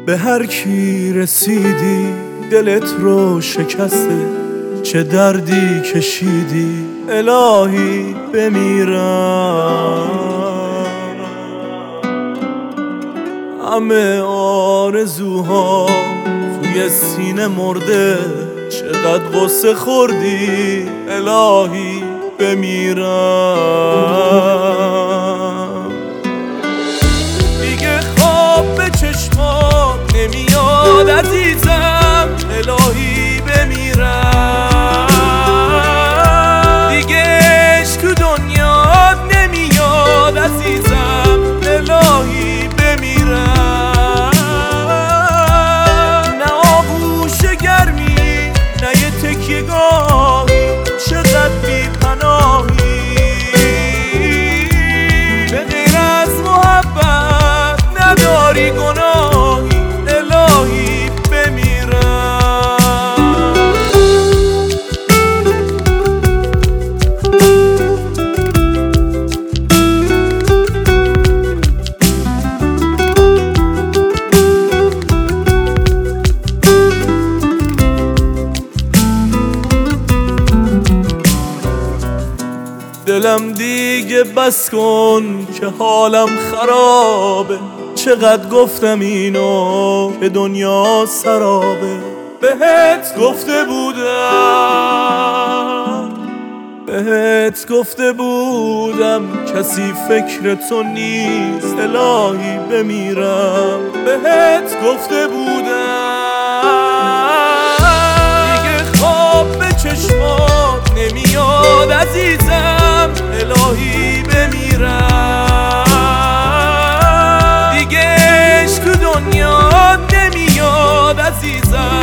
به هر کی رسیدی دلت رو شکسته، چه دردی کشیدی الهی بمیرم. همه آرزوها توی سینه مرده، چقدر غصه خوردی الهی بمیرم. دیگه خواب به چشمات نمیاد عزیزم الهی بمیرم. دیگه عشق تو دنیات نمیاد عزیزم الهی بمیرم. نه آغوش گرمی نه یه تکیه گاهی، چقدر بی پناهی. به غیر از محبت نداری گناهی الهی بمیرم. دلم دیگه بس کن که حالم خرابه، چقدر گفتم اینو که دنیا سرابه. بهت گفته بودم کسی فکر تو نیست الهی بمیرم. بهت گفته بودم دیگه خواب به چشمات نمیاد عزیزم الهی بمیرم. دیگه عشق تو دنیات نمیاد عزیزم